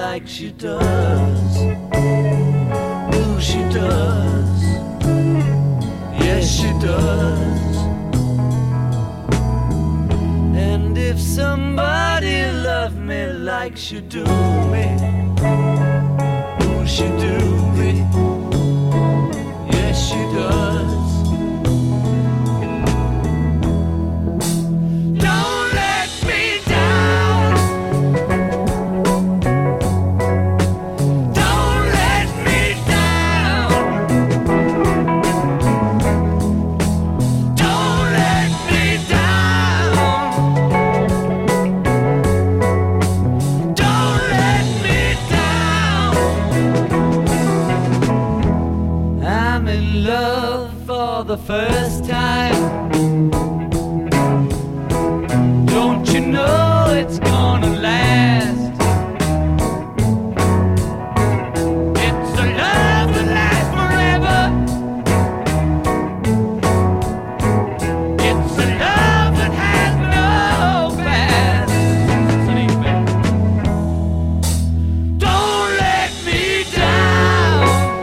like she does. Ooh, she does. Yes, she does. And if somebody loved me like she do me, ooh, she do me. Yes, she does. The first time, don't you know it's gonna last? It's a love that lasts forever. It's a love that has no past. Don't let me down.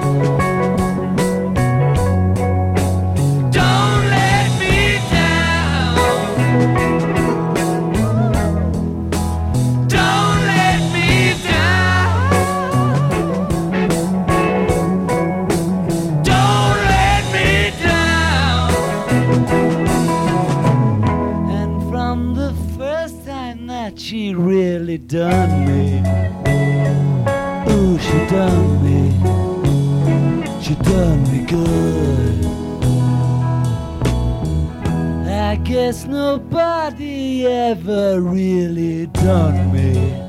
She really done me. Ooh, she done me. She done me good. I guess nobody ever really done me.